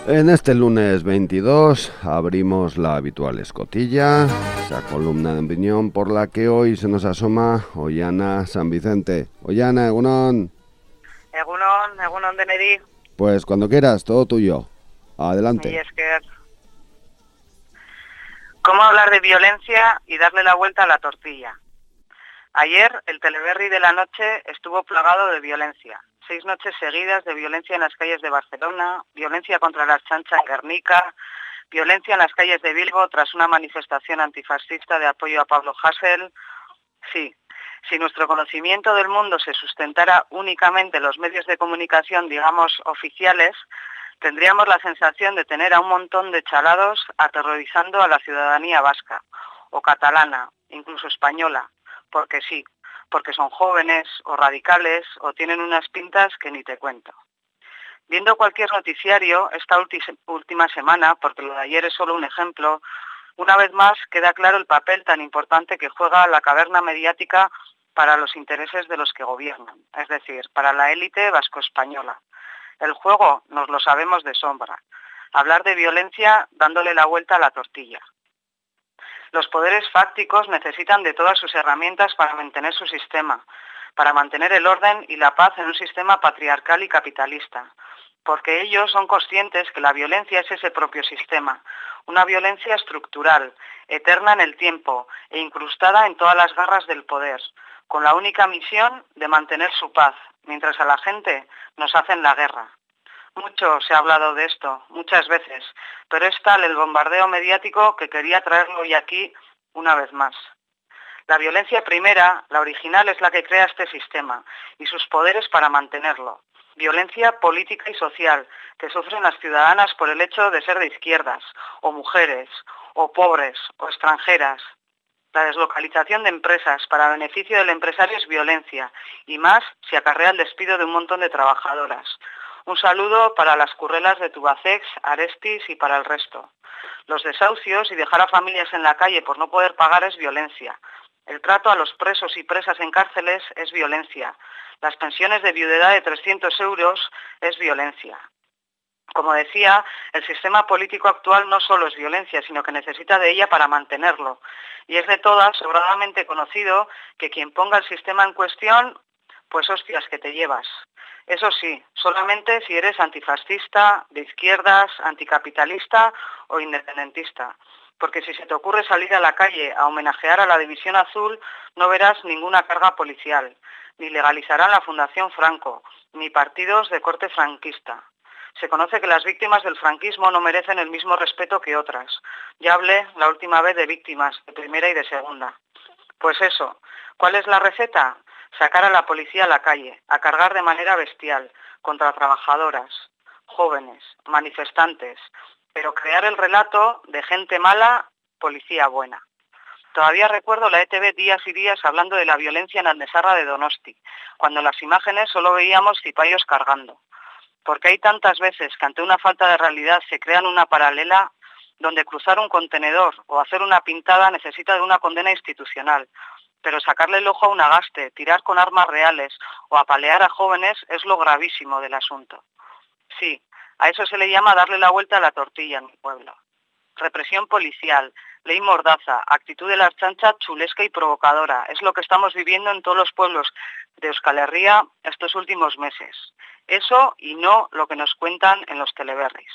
En este lunes 22 abrimos la habitual escotilla, esa columna de opinión por la que hoy se nos asoma Ollana San Vicente. Ollana, Egunon. Egunon Denedi. Pues cuando quieras, todo tuyo. Adelante. Y es que... ¿Cómo hablar de violencia y darle la vuelta a la tortilla? Ayer el Teleberri de la noche estuvo plagado de violencia. 6 noches seguidas de violencia en las calles de Barcelona, violencia contra la Ertzaintza en Guernica, violencia en las calles de Bilbo tras una manifestación antifascista de apoyo a Pablo Hasél. Sí, si nuestro conocimiento del mundo se sustentara únicamente en los medios de comunicación, digamos, oficiales, tendríamos la sensación de tener a un montón de chalados aterrorizando a la ciudadanía vasca, o catalana, incluso española, porque sí, porque son jóvenes o radicales o tienen unas pintas que ni te cuento. Viendo cualquier noticiario esta última semana, porque lo de ayer es solo un ejemplo, una vez más queda claro el papel tan importante que juega la caverna mediática para los intereses de los que gobiernan, es decir, para la élite vasco-española. El juego nos lo sabemos de sombra. Hablar de violencia dándole la vuelta a la tortilla. Los poderes fácticos necesitan de todas sus herramientas para mantener su sistema, para mantener el orden y la paz en un sistema patriarcal y capitalista, porque ellos son conscientes que la violencia es ese propio sistema, una violencia estructural, eterna en el tiempo e incrustada en todas las garras del poder, con la única misión de mantener su paz, mientras a la gente nos hacen la guerra. Mucho se ha hablado de esto, muchas veces, pero es tal el bombardeo mediático que quería traerlo hoy aquí una vez más. La violencia primera, la original, es la que crea este sistema y sus poderes para mantenerlo. Violencia política y social que sufren las ciudadanas por el hecho de ser de izquierdas, o mujeres, o pobres, o extranjeras. La deslocalización de empresas para beneficio del empresario es violencia, y más si acarrea el despido de un montón de trabajadoras. Un saludo para las currelas de Tubacex, Arestis y para el resto. Los desahucios y dejar a familias en la calle por no poder pagar es violencia. El trato a los presos y presas en cárceles es violencia. Las pensiones de viudedad de 300 euros es violencia. Como decía, el sistema político actual no solo es violencia, sino que necesita de ella para mantenerlo. Y es de todas sobradamente conocido que quien ponga el sistema en cuestión, pues hostias que te llevas. Eso sí, solamente si eres antifascista, de izquierdas, anticapitalista o independentista. Porque si se te ocurre salir a la calle a homenajear a la División Azul, no verás ninguna carga policial, ni legalizarán la Fundación Franco, ni partidos de corte franquista. Se conoce que las víctimas del franquismo no merecen el mismo respeto que otras. Ya hablé la última vez de víctimas, de primera y de segunda. Pues eso, ¿cuál es la receta? Sacar a la policía a la calle, a cargar de manera bestial, contra trabajadoras, jóvenes, manifestantes, pero crear el relato de gente mala, policía buena. Todavía recuerdo la ETV días y días hablando de la violencia en Almesarra de Donosti, cuando en las imágenes solo veíamos cipayos cargando. Porque hay tantas veces que ante una falta de realidad se crean una paralela donde cruzar un contenedor o hacer una pintada necesita de una condena institucional, pero sacarle el ojo a un agaste, tirar con armas reales o apalear a jóvenes es lo gravísimo del asunto. Sí, a eso se le llama darle la vuelta a la tortilla en mi pueblo. Represión policial, ley mordaza, actitud de la Ertzaintza chulesca y provocadora. Es lo que estamos viviendo en todos los pueblos de Euskal Herria estos últimos meses. Eso y no lo que nos cuentan en los teleberris.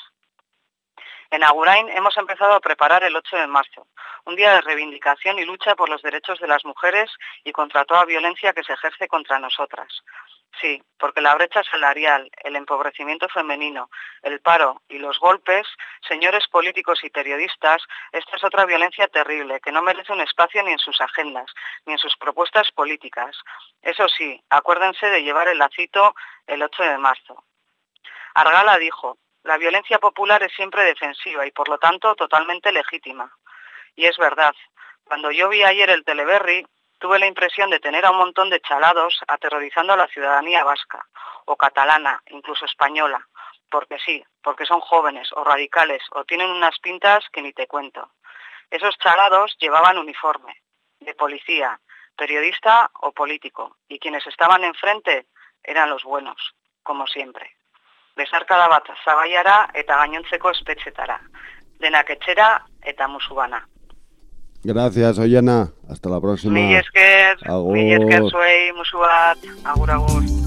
En Agurain hemos empezado a preparar el 8 de marzo, un día de reivindicación y lucha por los derechos de las mujeres y contra toda violencia que se ejerce contra nosotras. Sí, porque la brecha salarial, el empobrecimiento femenino, el paro y los golpes, señores políticos y periodistas, esta es otra violencia terrible que no merece un espacio ni en sus agendas, ni en sus propuestas políticas. Eso sí, acuérdense de llevar el lacito el 8 de marzo. Argala dijo: la violencia popular es siempre defensiva y por lo tanto totalmente legítima. Y es verdad, cuando yo vi ayer el Teleberri, tuve la impresión de tener a un montón de chalados aterrorizando a la ciudadanía vasca, o catalana, incluso española, porque sí, porque son jóvenes o radicales o tienen unas pintas que ni te cuento. Esos chalados llevaban uniforme, de policía, periodista o político, y quienes estaban enfrente eran los buenos, como siempre. Besarkada bat Zabaiara eta gainontzeko espetxetara. Denak etxera eta musu bana. Gracias, Oiana. Hasta la próxima. Mila esker Agur. zuei, musu bat. Agur, agur.